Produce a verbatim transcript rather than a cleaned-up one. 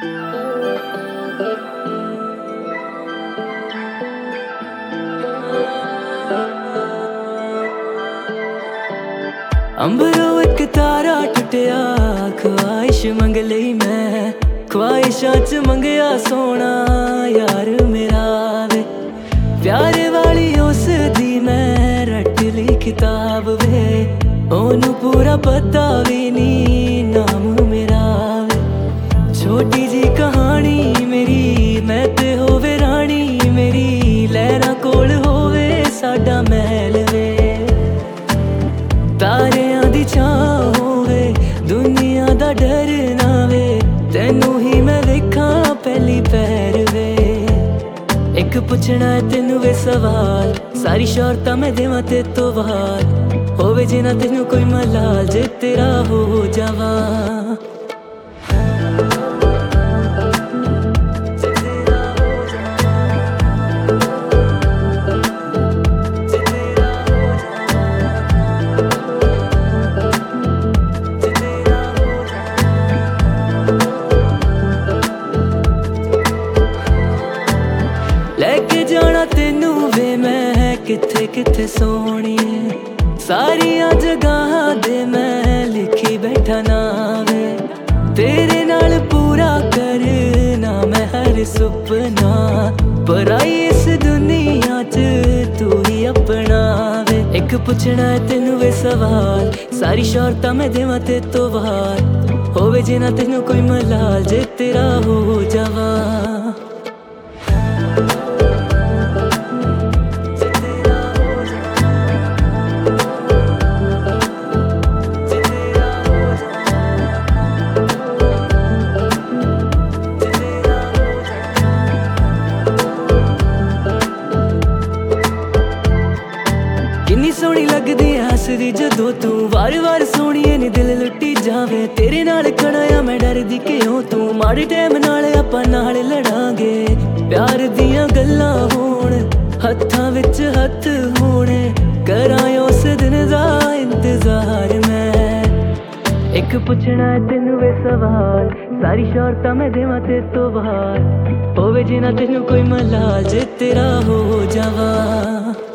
अंबरों एक तारा टुटिया ख्वाहिश मंग लई मैं ख्वाहिशां च मंगया सोना यार मेरा वे प्यार वाली उस दी मैं रट ली किताब वे ओनू पूरा पता भी नी नाम मेरा वे छोटी जी कहानी मेरी मैं ते होवे रानी मेरी लहरां कोल होवे साडा महल वे तारियां दी छां होवे दुनिया दा डर ना वे तैनू ही मैं वेखां पहली पैर वे एक पुछना है तेनू वे सवाल सारी शौहरतां मैं देवां ते तो वाल होवे जे ना तेनू कोई मलाल जे तेरा हो जावां लेके जाना तेनू वे मैं किथे किथे सोहणीए सारिया जगह दे मैं लिखी बैठा नावे तेरे नाल पूरा करना मैं हर सुपना पर आई इस दुनिया च तू ही अपना वे एक पुछना है तेनू वे सवाल सारी शौहरतां मैं देवां ते तो वाल होवे जे ना तेनू कोई मलाल जे तेरा हो जावां किन्नी सोहनी लगदी है हसदी जदों तू वार वार सोहणीए नी दिल लुट्टी जावे तेरे नाल खड़ा आ मैं डरदी क्यों तू माड़े टैम नाल आपां नाल लड़ांगे प्यार दियां गल्लां होण हत्थां विच हत्थ होणे करां उस दिन दा इंतजार मैं एक पुछना है तेनू वे सवाल सारी शौहरतां मैं देवां ते तो वाल होवे जे ना तेनू कोई मलाल जे तेरा हो जावां।